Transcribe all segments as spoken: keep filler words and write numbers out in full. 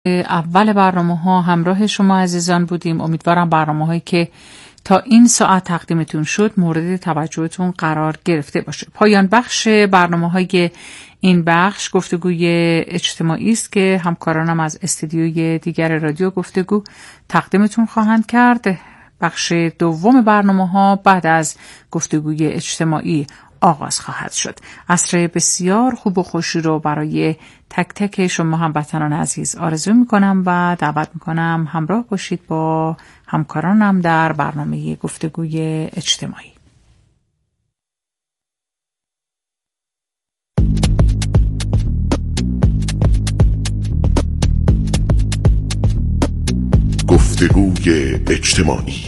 اول برنامه ها همراه شما عزیزان بودیم. امیدوارم برنامه هایی که تا این ساعت تقدیمتون شد مورد توجهتون قرار گرفته باشه. پایان بخش برنامه های این بخش گفتگوی اجتماعی است که همکارانم از استودیوی دیگر رادیو گفتگو تقدیمتون خواهند کرد. بخش دوم برنامه ها بعد از گفتگوی اجتماعی آغاز خواهد شد. عصر بسیار خوب و خوشی رو برای تک تک شما هموطنان عزیز آرزو میکنم و دعوت میکنم همراه باشید با همکارانم در برنامه گفتگوی اجتماعی. گفتگوی اجتماعی.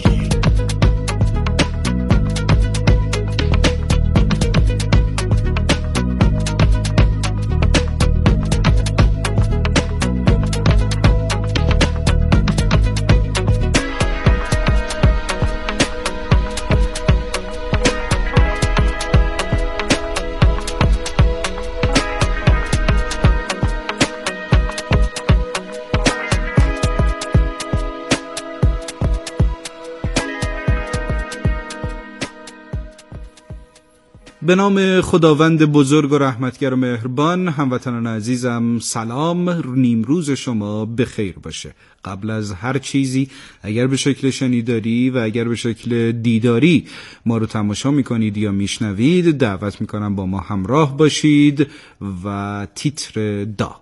به نام خداوند بزرگ و رحمتگر و مهربان. هموطنان عزیزم سلام، نیمروز شما بخیر باشه. قبل از هر چیزی اگر به شکل شنیداری و اگر به شکل دیداری ما رو تماشا میکنید یا میشنوید، دعوت میکنم با ما همراه باشید و تیتر داغ.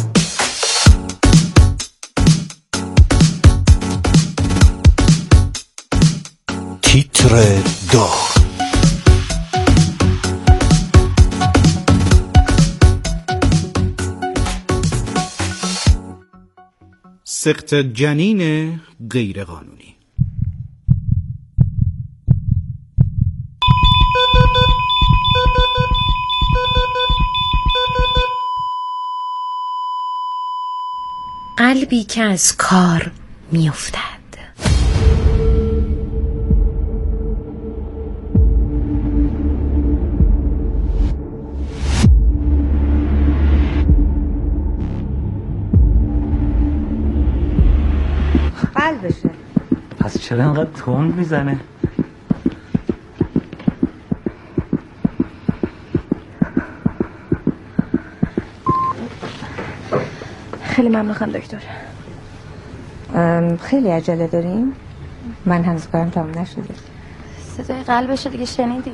تیتر داغ. سقط جنین غیر قانونی. قلبی که از کار میافتد. قلبشه. پس چرا انقدر تند میزنه؟ خیلی ممنون خانم دکتر. خیلی عجله داریم؟ من هنوز کارم تمام نشده. صدای قلبشه دیگه شنیدی؟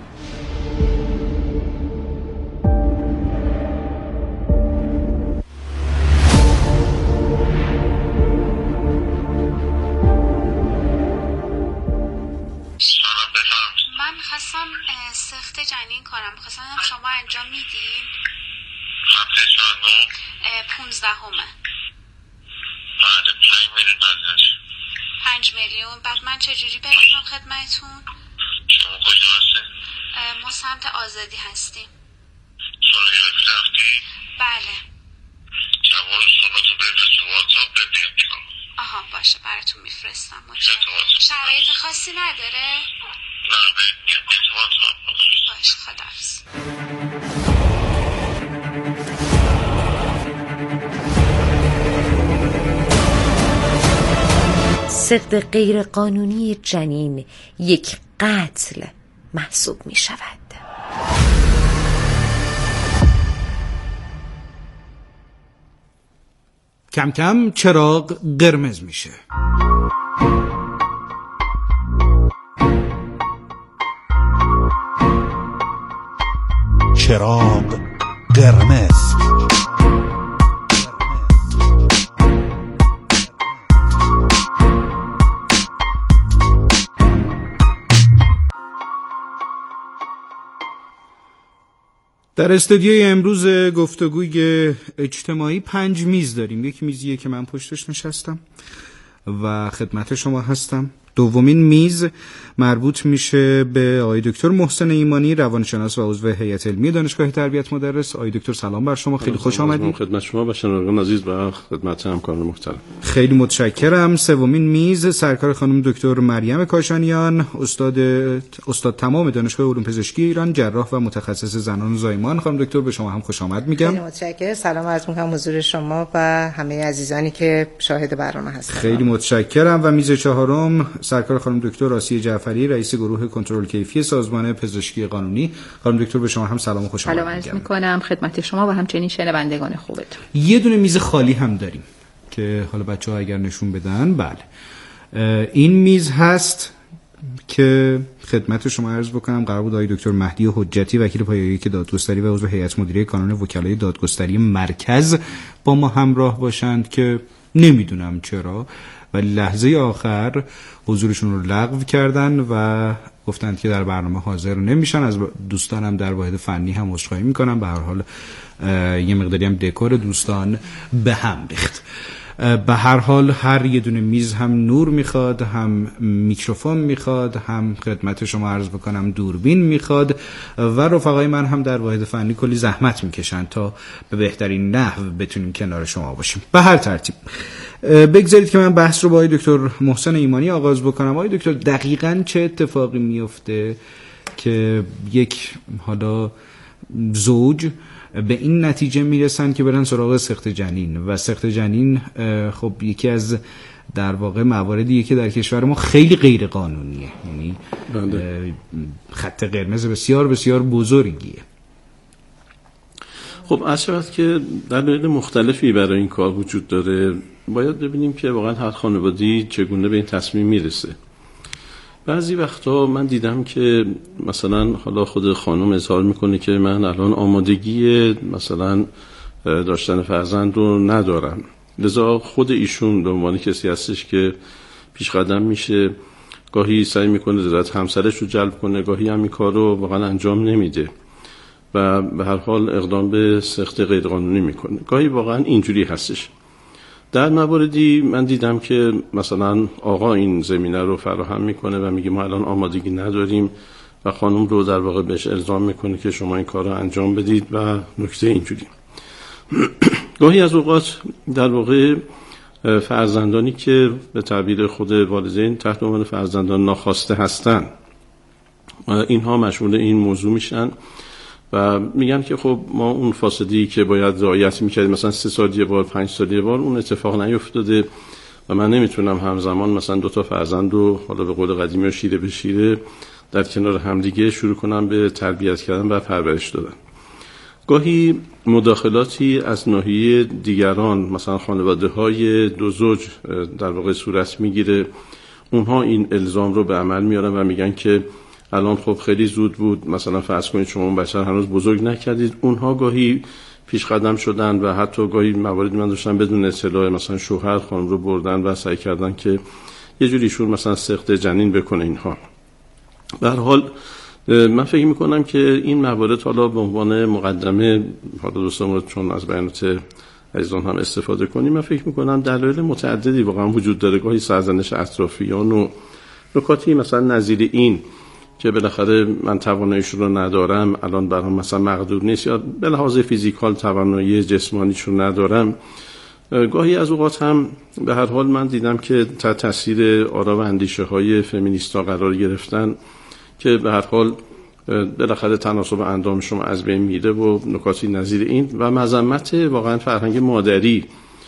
سخت جنین کنم، میخواستم شما انجام میدین؟ هفته چندم؟ پونزده همه. بله پنج میلیون ازش. پنج میلیون. بعد من چجوری برسم خدمتون؟ شما کجا هستین؟ ما سمت آزادی هستیم. سونوگرافی رفتی؟ بله. جواب سونوتو بفرست رو واتساپ ببینم چیکار. آها باشه براتون میفرستم. شرایط خاصی نداره؟ نه ببینم بیت واتساپ باشه. خداحافظ. سقط غیر قانونی جنین یک قتل محسوب می شود. کم کم چراغ قرمز میشه. چراغ قرمز. در استودیوی امروز گفتگوی اجتماعی پنج میز داریم. یک میزیه که من پشتش نشستم و خدمت شما هستم دومین میز مربوط میشه به آقای دکتر محسن ایمانی، روانشناس و عضو هیئت علمی دانشگاه تربیت مدرس. آقای دکتر سلام بر شما، خیلی خوش آمدید. خدمت شما و شنوندگان عزیز و خدمت همکاران محترم. خیلی متشکرم. سومین میز سرکار خانم دکتر مریم کاشانیان، استاد استاد تمام دانشگاه علوم پزشکی ایران، جراح و متخصص زنان و زایمان. خانم دکتر به شما هم خوش آمد میگم. خیلی متشکرم. سلام عرض میکنم حضور شما و همه عزیزانی که شاهد برنامه هستند. خیلی متشکرم. و میز چهارم سرکار خانم دکتر آسیه جعفری، رئیس گروه کنترل کیفی سازمان پزشکی قانونی. خانم دکتر به شما هم سلام و خوش آمد میگم. سلام عرض میکنم خدمت شما و همچنین شنوندگان خوبتون. یه دونه میز خالی هم داریم که حالا بچه‌ها اگر نشون بدن. بله، این میز هست که خدمت شما عرض بکنم قرار بود آقای دکتر مهدی حجتی، وکیل پایه‌ای که دادگستری و عضو هیئت مدیره کانون وکلای دادگستری مرکز با ما همراه باشند که نمیدونم چرا ولی لحظه آخر حضورشون رو لغو کردن و گفتند که در برنامه حاضر نمیشن. از دوستانم در واحد فنی هم عذرخواهی میکنم، به هر حال یه مقداری هم دکور دوستان به هم ریخت. به هر حال هر یه دونه میز هم نور میخواد، هم میکروفون میخواد، هم خدمت شما عرض بکنم دوربین میخواد و رفقای من هم در واحد فنی کلی زحمت میکشن تا به بهترین نحو بتونیم کنار شما باشیم. به هر ترتیب بگذارید که من بحث رو با آقای دکتر محسن ایمانی آغاز بکنم. آقای دکتر دقیقاً چه اتفاقی میفته که یک حالا زوج به این نتیجه میرسن که برن سراغ سقط جنین؟ و سقط جنین خب یکی از در واقع مواردیه که در کشور ما خیلی غیر قانونیه، یعنی خط قرمز بسیار بسیار بزرگیه. خب اصلا که دلایل مختلفی برای این کار وجود داره. باید ببینیم که واقعا هر خانواده‌ای چگونه به این تصمیم میرسه. بعضی وقتا من دیدم که مثلا حالا خود خانم اظهار میکنه که من الان آمادگی مثلا داشتن فرزند رو ندارم، لذا خود ایشون به عنوان کسی هستش که پیش قدم میشه، گاهی سعی میکنه رضایت همسرش رو جلب کنه، گاهی هم این کار رو واقعا انجام نمیده و به هر حال اقدام به سقط غیرقانونی میکنه. گاهی واقعا اینجوری هستش. در مواردی من دیدم که مثلا آقا این زمینه رو فراهم میکنه و میگه ما الان آمادگی نداریم و خانم رو در واقع بهش الزام میکنه که شما این کار رو انجام بدید و نکته اینجوری. گاهی از اوقات در واقع فرزندانی که به تعبیر خود والدین تحت عنوان فرزندان ناخواسته هستن، اینها مشمول این موضوع میشن و میگن که خب ما اون فاصله‌ای که باید رعایت میکردیم مثلا سه سال یه بار، پنج سال یه بار، اون اتفاق نیفتاده و من نمیتونم همزمان مثلا دو تا فرزند رو حالا به قول قدیمی شیره به شیره در کنار همدیگه شروع کنم به تربیت کردن و پرورش دادن. گاهی مداخلاتی از ناحیه دیگران مثلا خانواده‌های دو زوج در واقع صورت میگیره، اونها این الزام رو به عمل میارن و میگن که الان خب خیلی زود بود، مثلا فرض کنید شما اون بچه هنوز بزرگ نکردید. اونها گاهی پیش قدم شدن و حتی گاهی مواردی من داشتم بدون اطلاع مثلا شوهر خانم رو بردن و سعی کردن که یه جوری ایشون مثلا سقط جنین بکنه. اینها به هر حال من فکر میکنم که این موارد حالا به عنوان مقدمه حالا دوستان چون از بیانات عزیزان هم استفاده کنیم، من فکر میکنم دلایل متعددی واقعا وجود داره. گاهی سرزنش اطرافیان و نکاتی مثلا نظیر این که بالاخره من تواناییشون رو ندارم، الان برام مثلا مقدور نیست، یا به لحاظ فیزیکال توانایی جسمانیشون ندارم. گاهی از اوقات هم به هر حال من دیدم که تحت تاثیر آرا و اندیشه های فمینیستا قرار گرفتن که به هر حال بالاخره تناسب اندام شما از بین میره و نکاتی نظیر این و مذمت واقعا فرهنگ مادری.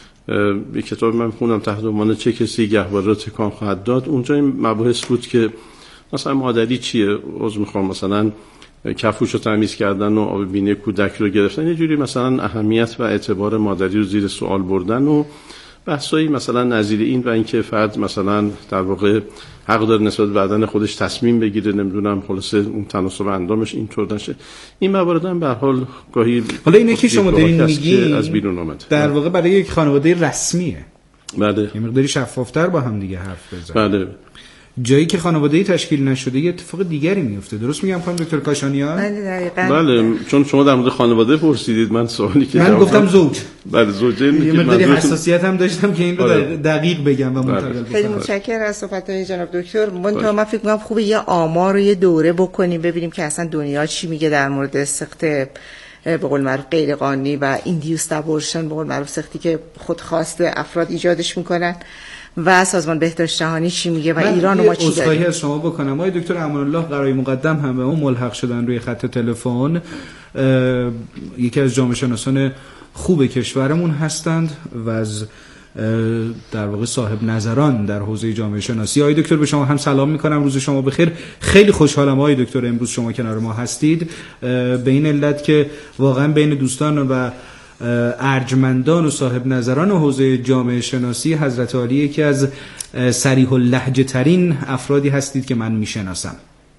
به کتاب من خوندم تحت عنوان چه کسی گهواره را تکان خواهد داد، اونجا این مباحث بود که مثلا مادری چیه، عذر میخوام، مثلا کفوش رو تمیز کردن و آب بینی کودک رو گرفتن، یه جوری مثلا اهمیت و اعتبار مادری رو زیر سوال بردن و بحثایی مثلا نظیر این و اینکه فرد مثلا در واقع حق داره نسبت به بدن خودش تصمیم بگیره، نمیدونم خلاصه اون تناسب اندامش اینطور نشه. این موارد هم به هر حال گاهی حالا اینه که شما دارین میگی از بیرون اومد در واقع برای یک خانواده رسمیه. بله. یه مقداری شفافتر با هم دیگه حرف بزنیم. بله. جایی که خانواده‌ای تشکیل نشده یه اتفاق دیگری میفته. درست میگم خانم دکتر کاشانیان؟ بله، چون شما در مورد خانواده پرسیدید، من سوالی که من گفتم زوج. بله، زوجه یه مقداری حساسیت هم داشتم که این رو دقیق بگم و منتقل بکنم. خیلی متشکرم از صحبت‌های جناب دکتر. من من فکر می‌کنم خوبه یه آمار رو یه دوره بکنیم ببینیم که اصلا دنیا چی میگه در مورد سخت به قول معروف غیر قانونی و ایندیوس ابورشن، به قول معروف سختی که خودخواست افراد ایجادش میکنن، و سازمان بهداشت جهانی چی میگه و ایران و ما چی داریم. من از شما بکنم آقای دکتر امان الله قرای مقدم هم به اون ملحق شدن روی خط تلفن، یکی از جامعه شناسان خوب کشورمون هستند و از در واقع صاحب نظران در حوزه جامعه شناسی. آقای دکتر به شما هم سلام میکنم، روز شما بخیر. خیلی خوشحالم آقای دکتر امروز شما کنار ما هستید، به این علت که واقعا بین دوستان و ارجمندان و صاحب نظران حوزه جامعه شناسی حضرت عالی یکی از صریح اللهجه ترین افرادی هستید که من میشناسم.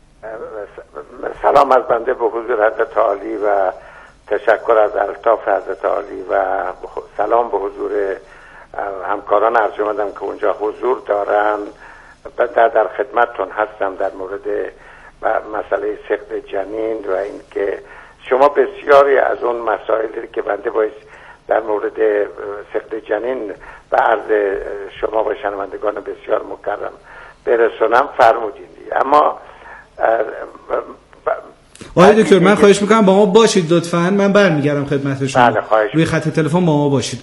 سلام از بنده به حضور حضرت عالی و تشکر از الطاف حضرت عالی و سلام به حضور همکاران ارجمندم که اونجا حضور دارن. در در خدمتتون هستم در مورد مسئله سقط جنین و اینکه شما بسیاری از اون مسائلی که بنده باید در مورد سقط جنین و عرض شما و شنوندگان بسیار مکرم برسونم فرمودین. اما آقای دکتر من خواهش میکنم با ما باشید لطفاً، من برمیگردم خدمت شما. بله، خواهش روی خط تلفن با ما باشید.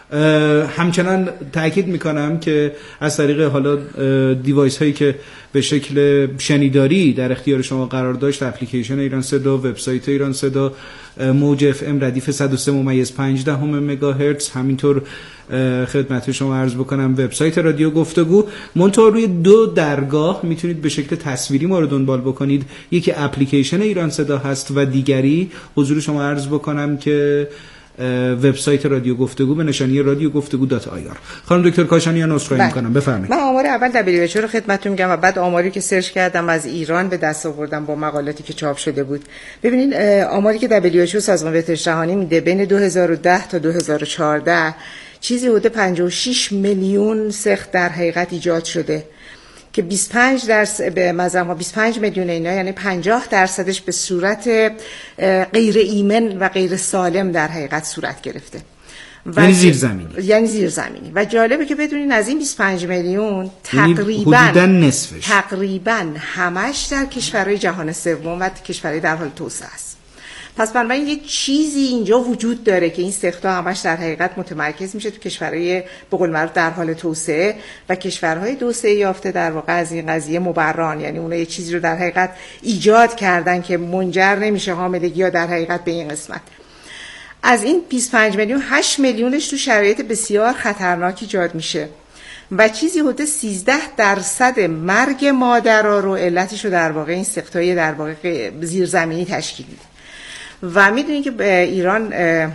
همچنان تاکید میکنم که از طریق حالا دیوایس هایی که به شکل شنیداری در اختیار شما قرار داشت، اپلیکیشن ایران صدا، وبسایت ایران صدا، موج اف ام ردیف صد و سه ممیز پنج دهم مگاهرتز، همینطور خدمت شما عرض بکنم وبسایت رادیو گفتگو. منتها روی دو درگاه میتونید به شکل تصویری ما رو دنبال بکنید، یکی اپلیکیشن ایران صدا هست و دیگری حضور شما عرض بکنم که وبسایت رادیو گفتگو به نشانی رادیو گفتگو دات آی آر. خانم دکتر کاشانیان عذرخواهی می‌کنم، بفرمایید. من آمار اول دبلیو اچ او رو خدمتتون میگم و بعد آماری که سرچ کردم از ایران به دست آوردم با مقالاتی که چاپ شده بود. ببینید آماری که دبلیو اچ او سازمان بهداشت جهانی میده بین دو هزار و ده تا دو هزار و چهارده چیزی حدود پنجاه و شش میلیون سقط در حقیقت ایجاد شده که بیست و پنج درصد به مزما بیست و پنج میلیون اینا، یعنی پنجاه درصدش به صورت غیر ایمن و غیر سالم در حقیقت صورت گرفته، یعنی زیرزمینی. یعنی زیرزمینی. و جالبه که بدونین از این بیست و پنج میلیون تقریبا حدوداً نصفش تقریبا همش در کشورهای جهان سوم و کشورهای در حال توسعه است. پس بنابراین یه چیزی اینجا وجود داره که این سقط‌ها همش در حقیقت متمرکز میشه تو کشورهای به قول معروف در حال توسعه و کشورهای توسعه یافته در واقع از این قضیه مبران، یعنی اونها یه چیزی رو در حقیقت ایجاد کردن که منجر نمیشه حاملگی ها در حقیقت به این قسمت. از این بیست و پنج میلیون هشت میلیونش تو شرایط بسیار خطرناک ایجاد میشه و چیزی حدود سیزده درصد مرگ مادرها رو علتش رو در واقع این سقط‌های در واقع زیرزمینی تشکیل میده. و میدونید که ایران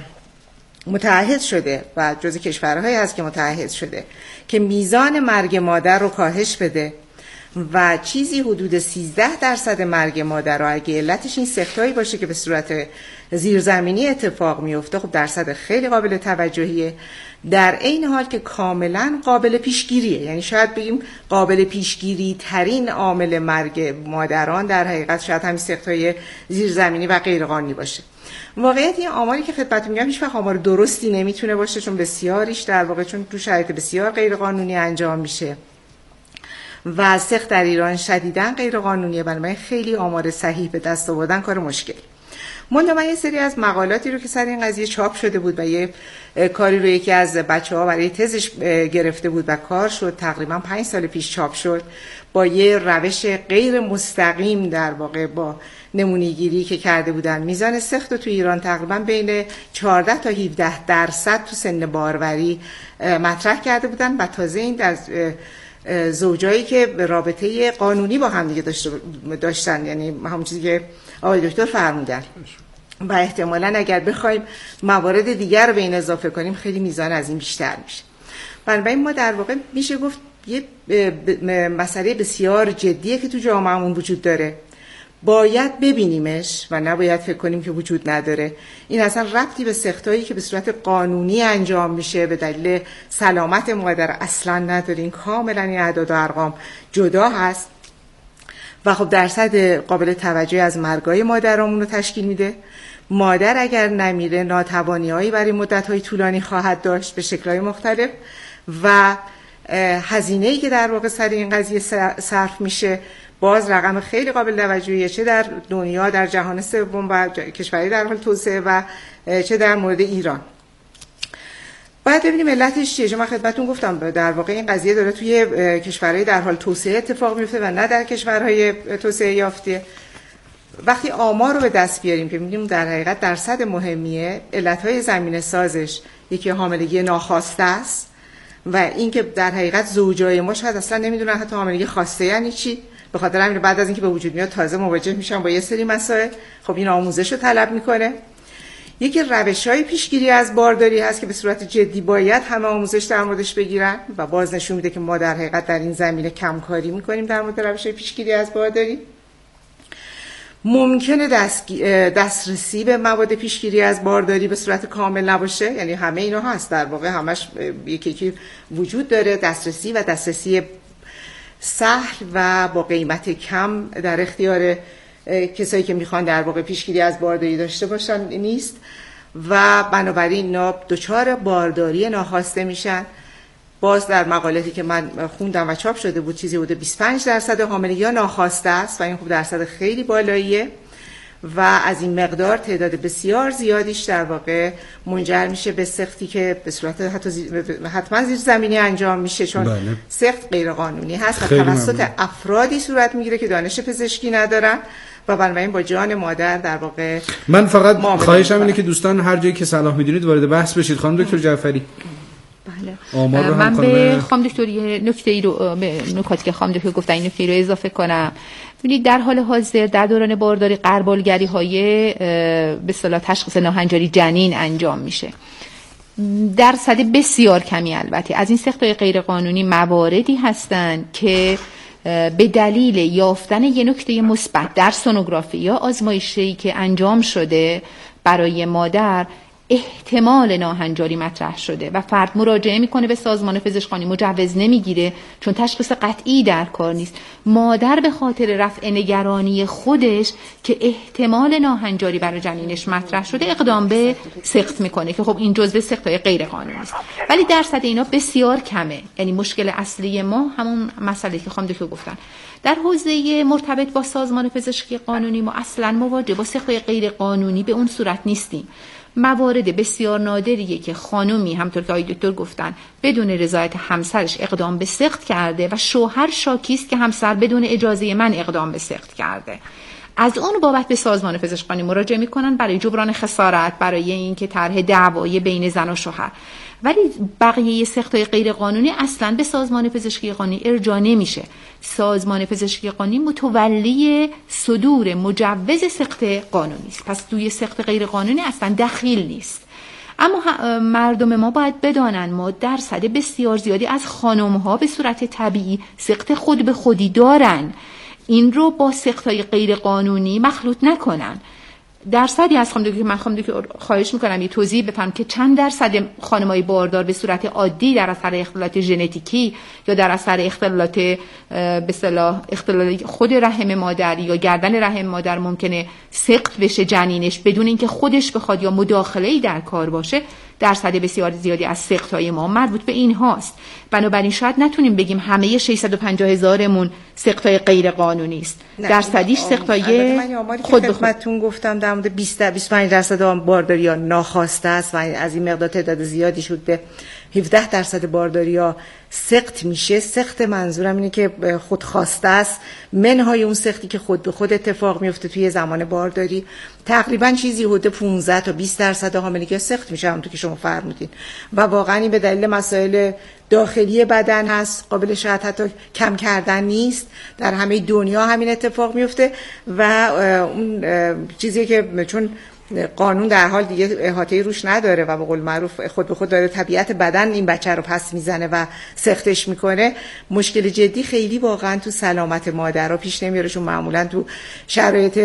متعهد شده و جزو کشورهایی هست که متعهد شده که میزان مرگ مادر رو کاهش بده و چیزی حدود سیزده درصد مرگ مادر رو اگه علتش این سقط‌هایی باشه که به صورت زیرزمینی اتفاق میفته، خب درصد خیلی قابل توجهیه، در این حال که کاملا قابل پیشگیریه. یعنی شاید بگیم قابل پیشگیری ترین عامل مرگ مادران در حقیقت شاید همین سقط‌های زیرزمینی و غیرقانونی باشه. واقعیت این آماری که خدمتتون میگم هیچ وقت آمار درستی نمیتونه باشه، چون بسیاریش در واقع چون تو شرایط بسیار غیرقانونی انجام میشه و سقط در ایران شدیداً غیرقانونیه، بنابراین خیلی آمار صحیح به دست آوردن کار مشکلی. من من یه سری از مقالاتی رو که سر این قضیه چاپ شده بود و یه کاری رو یکی از بچه‌ها برای تزش گرفته بود و کار شد، تقریبا پنج سال پیش چاپ شد، با یه روش غیر مستقیم در واقع با نمونه‌گیری که کرده بودن میزان سقط تو ایران تقریبا بین چهارده تا هفده درصد تو سن باروری مطرح کرده بودن و تازه این در زوجایی که رابطه قانونی با هم دیگه داشتن، یعنی همون چیزی که آقای دکتر فرمودن، و احتمالاً اگر بخوایم موارد دیگر رو به این اضافه کنیم خیلی میزان از این بیشتر میشه. بنابراین ما در واقع میشه گفت یه مسئله بسیار جدیه که تو جامعهمون وجود داره باید ببینیمش و نباید فکر کنیم که وجود نداره. این اصلا ربطی به سختایی که به صورت قانونی انجام میشه به دلیل سلامت مادر اصلا نداره. این کاملا این اعداد و ارقام جدا هست و خب درصد قابل توجهی از مرگای مادرامون رو تشکیل میده. مادر اگر نمیره ناتوانی‌هایی برای مدت‌های طولانی خواهد داشت به شکل‌های مختلف و هزینه‌ای که در واقع سر این قضیه صرف میشه باز رقم خیلی قابل توجهیه، چه در دنیا، در جهان سوم و کشورهای در حال توسعه و چه در مورد ایران. باید ببینیم علتش چیه. من خدمتتون گفتم در واقع این قضیه داره توی کشورهای در حال توسعه اتفاق میفته و نه در کشورهای توسعه یافته. وقتی آمار رو به دست بیاریم که می‌بینیم در حقیقت درصد مهمیه، علتهای زمینه سازش یکی حاملگی ناخواسته است و اینکه در حقیقت زوجای ما شاید اصلا نمیدونن حتی حاملگی خواسته یعنی چی. به خاطر همین بعد از اینکه به وجود میاد تازه مواجه میشن با یه سری مسائل. خب این آموزش رو طلب میکنه. یکی روش‌های پیشگیری از بارداری هست که به صورت جدی باید همه آموزش در موردش بگیرن و باز نشون میده که ما در حقیقت در این زمینه کمکاری میکنیم در مورد روش‌های پیشگیری از بارداری. ممکنه دست دسترسی به مواد پیشگیری از بارداری به صورت کامل نباشه، یعنی همه اینا هست در واقع همش یکی یکی وجود داره، دسترسی و دسترسی سهل و با قیمت کم در اختیار کسایی که میخوان در واقع پیشگیری از بارداری داشته باشن نیست و بنابراین اینا دچار بارداری ناخواسته میشن. باز در مقالاتی که من خوندم و چاپ شده بود چیزی بوده بیست و پنج درصد حاملگی‌ها ناخواسته است و این خب درصد خیلی بالاییه و از این مقدار تعداد بسیار زیادیش در واقع منجر میشه به سختی که به صورت حتی حتما زیر زمینی انجام میشه، چون بله. سخت غیر قانونی هست و توسط افرادی صورت میگیره که دانش پزشکی ندارن و بنابراین با جان مادر در واقع. من فقط خواهشم اینه که دوستان هر جایی که صلاح میدونید وارد بحث بشید. خانم دکتر جعفری. بله. من به خانم دکتر یه نکته‌ای رو به نکاتی که خانم دکتر گفتن این نکته رو اضافه کنم. ببینید در حال حاضر در دوران بارداری غربالگری‌های به اصطلاح تشخیص ناهنجاری جنین انجام میشه. درصد بسیار کمی البته از این سخت‌های غیر قانونی مواردی هستند که به دلیل یافتن یه نکته مثبت در سونوگرافی یا آزمایشی که انجام شده برای مادر احتمال ناهنجاری مطرح شده و فرد مراجعه میکنه به سازمان پزشکانی، مجوز نمیگیره چون تشخیص قطعی در کار نیست. مادر به خاطر رفع نگرانی خودش که احتمال ناهنجاری برای جنینش مطرح شده اقدام به سقط میکنه که خب این جزء سقط‌های غیر قانونی است، ولی درصد اینا بسیار کمه. یعنی مشکل اصلی ما همون مسئله که خانم دکتر گفتن در حوزه مرتبط با سازمان پزشکی قانونی ما اصلا مواجه با سقط‌های غیر قانونی به اون صورت نیستیم. موارد بسیار نادریه که خانومی همطور که آقای دکتر گفتن بدون رضایت همسرش اقدام به سقط کرده و شوهر شاکی است که همسر بدون اجازه من اقدام به سقط کرده. از اون بابت به سازمان پزشکانی مراجعه میکنن برای جبران خسارت، برای اینکه طرح دعوای بین زن و شوهر. ولی بقیه سقط‌های غیر قانونی اصلا به سازمان پزشکی قانونی ارجاع نمیشه. سازمان پزشکی قانونی متولی صدور مجوز سقط قانونی است، پس توی سقط غیر قانونی اصلا دخیل نیست. اما مردم ما باید بدانن ما درصد بسیار زیادی از خانم‌ها به صورت طبیعی سقط خود به خودی دارن. این رو با سقط‌های غیر قانونی مخلوط نکنن. درصدی از خانم دکتر من خانم دکتر خواهش میکنم یه توضیح بفهم که چند درصد خانمای باردار به صورت عادی در اثر اختلالات ژنتیکی یا در اثر اختلالات به اصطلاح اختلال خود رحم مادر یا گردن رحم مادر ممکنه سقط بشه جنینش بدون اینکه خودش بخواد یا مداخله‌ای در کار باشه. درصد بسیار زیادی از سقط‌های ما مربوط به این هاست. بنابراین شاید نتونیم بگیم همه ششصد و پنجاه هزارمون سقط‌های غیر قانونی است. درصدیش سقط‌های خود به خودتون گفتم در مورد بیست تا بیست و پنج درصد بارداری‌ها ناخواسته است و از این مقدار تعداد زیادی شد به هفده درصد بارداری‌ها سقط میشه. سقط منظورم اینه که خودخواسته است، منهای اون سقطی که خود به خود اتفاق میفته توی زمان بارداری. تقریبا چیزی حدود پانزده تا بیست درصد حاملگی سقط میشه همونطور که شما فرمودین و واقعا این به دلیل مسائل داخلی بدن هست، قابل شاید حتی کم کردن نیست. در همه دنیا همین اتفاق میفته و اون چیزی که چون قانون در حال دیگه احاطه روش نداره و به قول معروف خود به خود داره طبیعت بدن این بچه رو پس میزنه و سختش میکنه، مشکل جدی خیلی واقعا تو سلامت مادرها پیش نمیاره، چون معمولا تو شرایط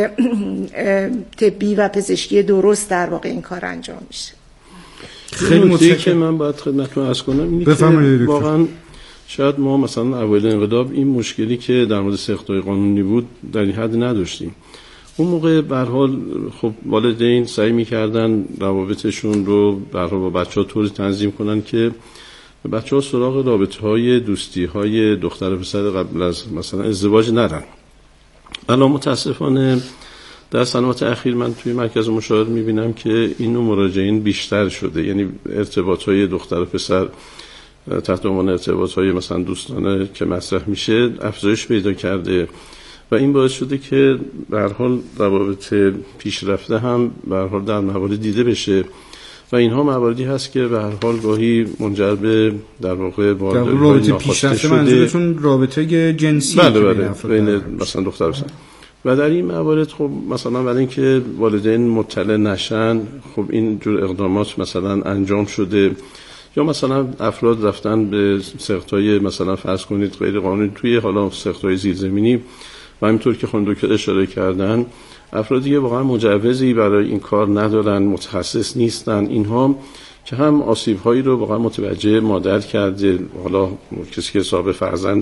طبی و پزشکی درست در واقع این کار انجام میشه. خیلی متشکرم. که من باید خدمتتون عرض کنم اینه که واقعا شاید ما مثلا اوایل انقلاب این مشکلی که در مورد سخت‌های قانونی بود در این حد نداشتیم. اون موقع به هر حال خب والدین سعی می‌کردن روابطشون رو به هر حال با بچه‌ها طوری تنظیم کنن که بچه‌ها سراغ رابطه‌های دوستی‌های دختر و پسر قبل از مثلا ازدواج نرن. الان متاسفانه در سنوات اخیر من توی مرکز مشاوره می‌بینم که این نوع مراجعین بیشتر شده، یعنی ارتباط‌های دختر و پسر تحت عنوان ارتباط‌های مثلا دوستانه که مطرح میشه افزایش پیدا کرده و این باعث شده که به هر حال روابط پیشرفته هم به هر حال در موارد دیده بشه و اینها مواردی هست که به هر حال گاهی منجر به در واقع رابطه پیشرفته منظورتون رابطه جنسی بله بله بین مثلا دختر و پسر و در این موارد خب مثلا برای اینکه والدین مطلع نشن خب این جور اقدامات مثلا انجام شده یا مثلا افراد رفتن به سخت‌های مثلا فرض کنید غیر قانونی توی حالا سخت‌های زیرزمینی و همینطور که خانم دکتر اشاره کردن افرادی که واقعا مجوزی برای این کار ندارن، متخصص نیستن، اینها که هم آسیب‌هایی رو واقعا متوجه مادر کرده، حالا کسی که صاحب فرزند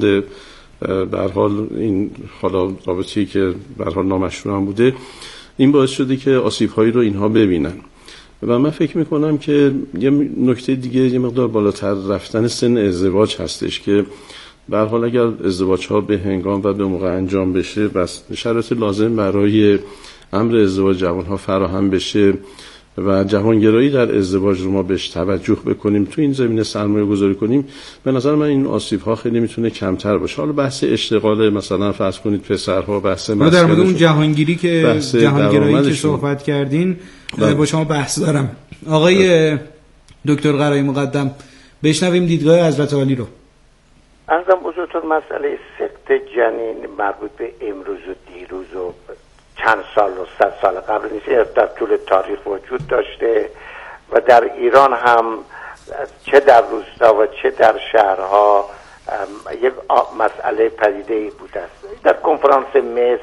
به هر حال این حالا رابطه‌ای که به هر حال نامشروع هم بوده، این باعث شده که آسیب‌هایی رو اینها ببینن. و من فکر میکنم که یه نکته دیگه یه مقدار بالاتر رفتن سن ازدواج هستش که به هر حال اگر ازدواج ها به هنگام و به موقع انجام بشه بس شرایط لازم برای امر ازدواج جوان ها فراهم بشه و جهانگرایی در ازدواج رو ما بهش توجه بکنیم، تو این زمینه سرمایه گذاری کنیم، به نظر من این آسیب ها خیلی میتونه کمتر باشه. حالا بحث اشتغال مثلا فرض کنید پسرها، بحث مسئله در مورد اون جهانگیری که جهانگرایی که صحبت کردین با شما بحث دارم. آقای دکتر قرایی مقدم بشنویم دیدگاه حضرت عالی رو. عرضم بزرگتر مسئله سقط جنین مربوط به امروز و دیروز و چند سال و صد سال قبل نیست، در طول تاریخ وجود داشته و در ایران هم چه در روستا و چه در شهرها یک مسئله پدیده‌ای بوده است. در کنفرانس مصر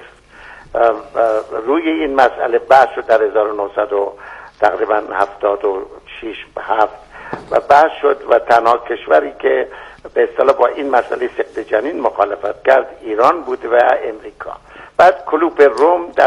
روی این مسئله بحث شد در هزار و نهصد و تقریبا هفتاد و شش هفت و بحث شد و تنها کشوری که به اصطلاح با این مسئله سقط جنین مخالفت کرد ایران بود و امریکا. بعد کلوپ روم در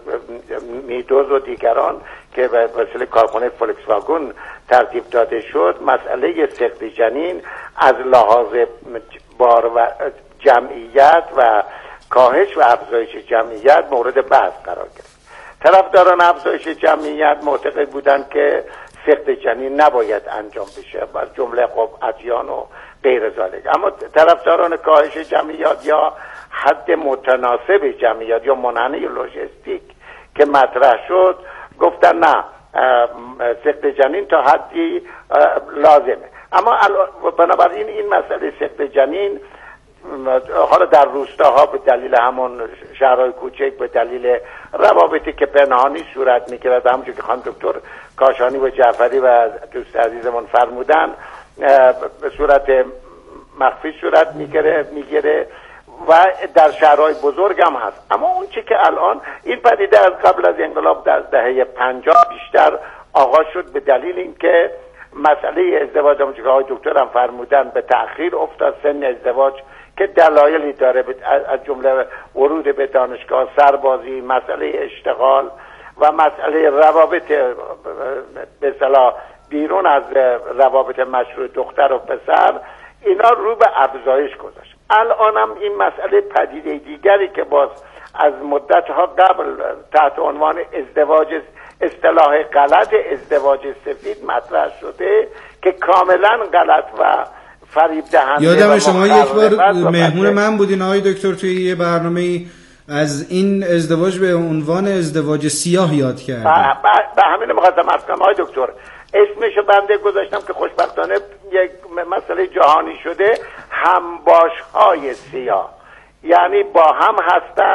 میدوز و دیگران که به وسیله کارخانه فولکس واگن ترتیب داده شد مسئله سقط جنین از لحاظ بار و جمعیت و کاهش و افزایش جمعیت مورد بحث قرار گرفت. طرفداران افزایش جمعیت معتقد بودند که سقط جنین نباید انجام بشه، از جمله خب ادیان و غیر ذالک. اما طرفداران کاهش جمعیت یا حد متناسب جمعیت یا منحنی لوجستیک که مطرح شد گفتن نه، سقط جنین تا حدی لازمه. اما بنابراین این مسئله سقط جنین حالا در روستاها به دلیل همون شهرهای کوچک، به دلیل روابطی که پنهانی صورت میگیره، همونجور که خانم دکتر کاشانی و جعفری و دوست عزیزمون فرمودن به صورت مخفی صورت میگیره میگیره و در شهرهای بزرگ هم هست. اما اون چی که الان این پدیده از قبل از انقلاب در دهه پنجاه بیشتر آغاز شد به دلیل اینکه مسئله ازدواج هم که آقای دکتر هم فرمودن به تأخیر افتاد سن ازدواج که دلایلی داره، از جمله ورود به دانشگاه، سربازی، مسئله اشتغال و مسئله روابط به اصطلاح بیرون از روابط مشروع دختر و پسر، اینا رو به افزایش گذاشت. الان هم این مسئله پدیده دیگری که باز از مدتها قبل تحت عنوان ازدواج اصطلاح غلط ازدواج سفید مطرح شده که کاملا غلط و فریب دهنده. یادم شما یک بار مهمون من بودین آقای دکتر توی یه برنامه از این ازدواج به عنوان ازدواج سیاه یاد کردیم. به همین مقدم عرض کنم آقای دکتر، اسمشو بنده گذاشتم که خوشبختانه یک مسئله جهانی شده، همباش های سیاه، یعنی با هم هستن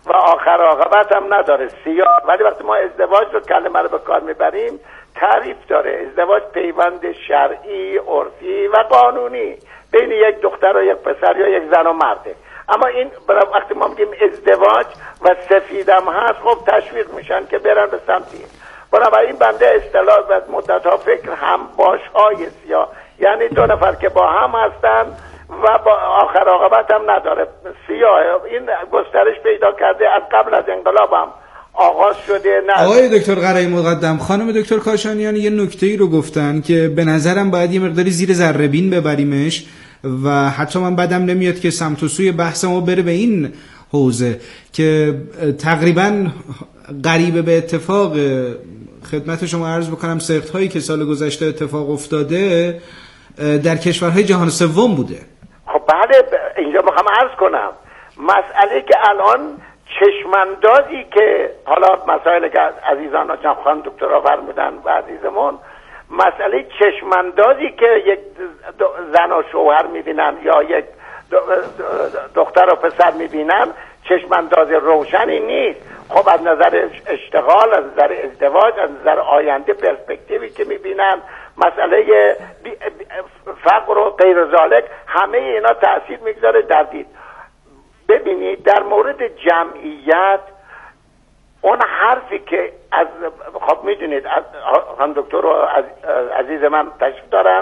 و آخر عاقبت هم نداره، سیاه. ولی وقتی ما ازدواج رو کلمه رو به کار میبریم تعریف داره. ازدواج پیوند شرعی، عرفی و قانونی بین یک دختر و یک پسر یا یک زن و مرده. اما این وقتی ما میگیم ازدواج و سفیدم هست، خب تشویق میشن که برن به سمتی. بنابراین بنده اصطلاح و مدتها فکر هم باش های سیاه، یعنی دو نفر که با هم هستن و با آخر عاقبت هم نداره، سیاه. این گسترش پیدا کرده، از قبل از انقلاب هم آغاز شده. نه آقای دکتر قرایی مقدم، خانم دکتر کاشانیان یه نکته‌ای رو گفتن که به نظرم باید یه مقداری زیر ذره بین ببریمش و حتی من بدم نمیاد که سمت و سوی بحث ما بره به این حوزه که تقریبا قریب به اتفاق، خدمت شما عرض بکنم، سقط‌هایی که سال گذشته اتفاق افتاده در کشورهای جهان سوم بوده. خب بله، اینجا میخوام عرض کنم مسئله که الان چشماندازی که حالا مسائل که عزیزان خانم دکترا فرمودن و عزیزمون، مسئله چشماندازی که یک زن و شوهر میبینن یا یک دختر و پسر میبینن چشمانداز روشنی نیست. خب از نظر اشتغال، از نظر ازدواج، از نظر آینده، پرسپکتیوی که میبینن، مسئله فقر و غیر ذالک، همه اینا تأثیر میگذاره در دید. ببینید در مورد جمعیت اون حرفی که از خب میدونید هم دکتر و عزیز من تشریف دارن،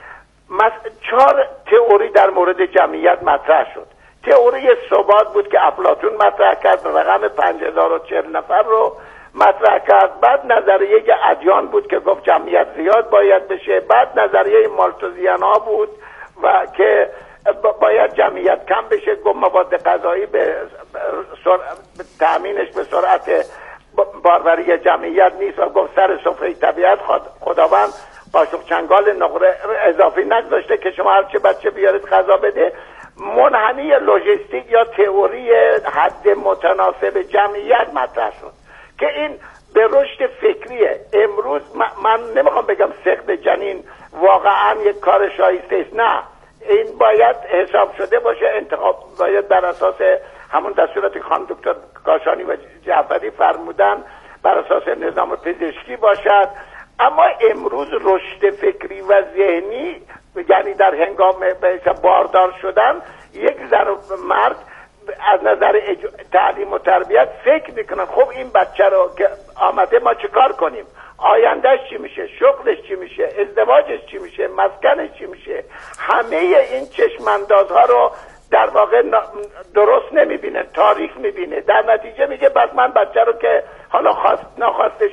چهار تئوری در مورد جمعیت مطرح شد. تئوری ثبات بود که افلاطون مطرح کرد، رقم پنج هزار و چهل نفر رو مطرح کرد. بعد نظریه ادیان بود که گفت جمعیت زیاد باید بشه. بعد نظریه مالتوزیان ها بود و که باید جمعیت کم بشه، گفت مواد غذایی به سر... تأمینش به سرعت باروری جمعیت نیست و گفت سر سفره طبیعت خداوند قاشق چنگال نقره اضافی نگذاشته که شما هر چه بچه بیارید غذا بده. منحنی لوجستیک یا تئوری حد متناسب جمعیت مطرح شد که این به رشد فکریه. امروز من نمیخوام بگم سقط جنین واقعا یک کار شایسته است، نه، این باید حساب شده باشه، انتخاب باید بر اساس همون دستوراتی که خانم دکتر کاشانی و جعفری فرمودن بر اساس نظام پزشکی باشد. اما امروز رشد فکری و ذهنی، یعنی در هنگام باردار شدن، یک زن و مرد از نظر تعلیم و تربیت فکر میکنن خب این بچه رو که آمده ما چه کار کنیم، آیندهش چی میشه، شغلش چی میشه، ازدواجش چی میشه، مسکنش چی میشه. همه این چشماندازها رو در واقع درست نمیبینه، تاریخ میبینه. در نتیجه میگه بس من بچه رو که حالا خواست نخواستش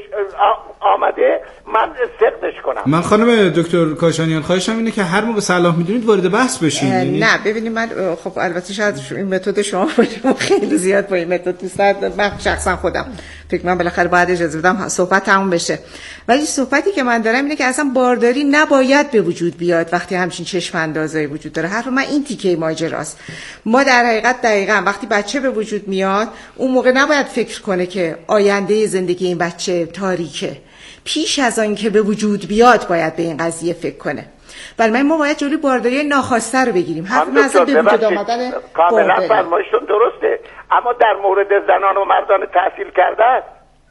آمده من سقطش کنم. من خانم دکتر کاشانیان خواهشم اینه که هر موقع صلاح میدونید وارد بحث بشین. نه ببینید من خب البته شاید این متد شما خیلی زیاد با این متد دوست دارم، من شخصا خودم فکر من بالاخره باید اجازه بدم صحبت تموم بشه. ولی صحبتی که من دارم اینه که اصلا بارداری نباید به وجود بیاد وقتی همچین چشم اندازایی وجود داره. حرف من این تیکه ماجراست. ما در حقیقت دقیقاً وقتی بچه به وجود میاد اون موقع نباید فکر کنه که آینده زندگی این بچه تاریکه. پیش از آن که به وجود بیاد باید به این قضیه فکر کنه. بله ما باید جلوی بارداری ناخواسته رو بگیریم. حرف من اصلا به وجود آمدن کاملا فرمایشتون درسته، اما در مورد زنان و مردان تحصیل کرده است.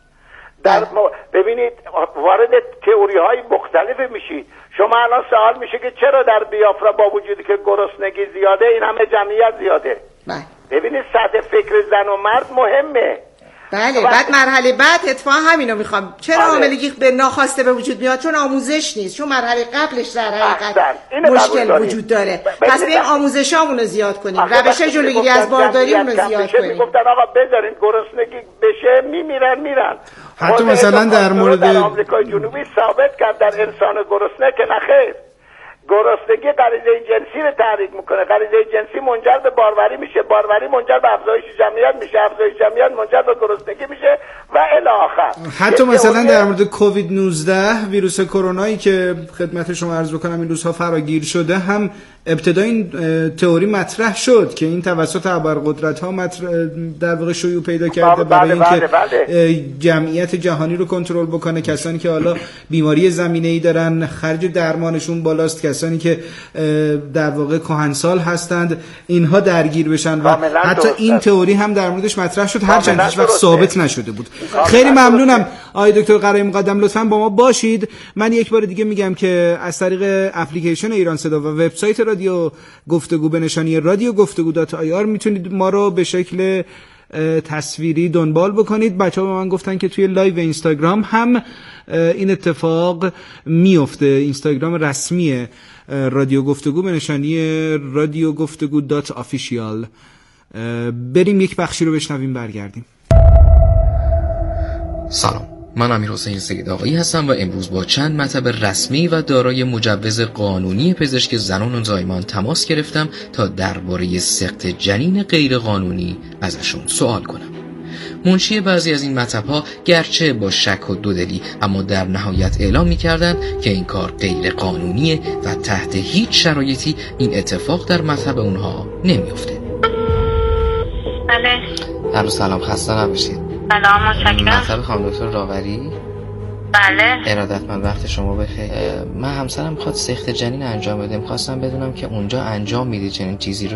در م... ببینید وارد تئوری های مختلف میشید. شما الان سوال میشه که چرا در بیافرا با وجودی که گرسنگی زیاده این همه جمعیت زیاده؟ بله. ببینید سطح فکر زن و مرد مهمه. بله. بعد مرحله بعد اتفاقا همینو میخوام. چرا حاملگی به ناخواسته به وجود میاد؟ چون آموزش نیست، چون مرحله قبلش در حقیقت مشکل وجود داره. پس به آموزشامون رو زیاد کنیم، روش جلوگیری از بارداریمون رو زیاد کنیم. میگفتن آقا بذارین گرسنگی بشه میمیرن میرن. حتی مثلا در مورد در آمریکای جنوبی ثابت کرد در انسان گرسنه که نخیر، گرسنگی غریزه جنسی رو تحریک میکنه، غریزه جنسی منجر به باروری میشه، باروری منجر به افزایش جمعیت میشه، افزایش جمعیت منجر به گرسنگی میشه و الی آخر. حتی مثلا در مورد کووید نوزده ویروس کرونایی که خدمت شما عرض بکنم این روزها فراگیر شده هم ابتدا این تئوری مطرح شد که این توسط ابرقدرت‌ها در واقع شیوع پیدا کرده برای اینکه جمعیت جهانی رو کنترل بکنه. کسانی که حالا بیماری زمینه‌ای دارن خرج درمانشون بالاست، کسانی که در واقع کهنسال هستند اینها درگیر بشن و حتی این تئوری هم در موردش مطرح شد، هرچند هیچ وقت ثابت نشده بود. خیلی ممنونم آقای دکتر قرایی مقدم، لطفاً با ما باشید. من یک بار دیگه میگم که از طریق اپلیکیشن ایران صدا و وبسایت رادیو گفتگو به نشانی رادیو گفتگو دات آی آر میتونید ما رو به شکل تصویری دنبال بکنید. بچه‌ها به من گفتن که توی لایو اینستاگرام هم این اتفاق میفته، اینستاگرام رسمی رادیو گفتگو به نشانی رادیو گفتگو دات آفیشیال. بریم یک بخشی رو بشنویم برگردیم. سلام، من امیرحسین سیدآقایی هستم و امروز با چند مطب رسمی و دارای مجوز قانونی پزشک زنان و زایمان تماس گرفتم تا درباره سقط جنین غیر قانونی ازشون سوال کنم. منشی بعضی از این مطب‌ها گرچه با شک و دودلی اما در نهایت اعلام می‌کردند که این کار غیر قانونیه و تحت هیچ شرایطی این اتفاق در مطب اونها نمی‌افته. بله. الو سلام، خسته نباشید. سلام، متشکرم. مطلب خانم دکتر راوری؟ بله. ارادتمند، وقت شما بخیر. من همسرم میخواد سقط جنین انجام بده، میخواستم بدونم که اونجا انجام میدی چنین چیزی رو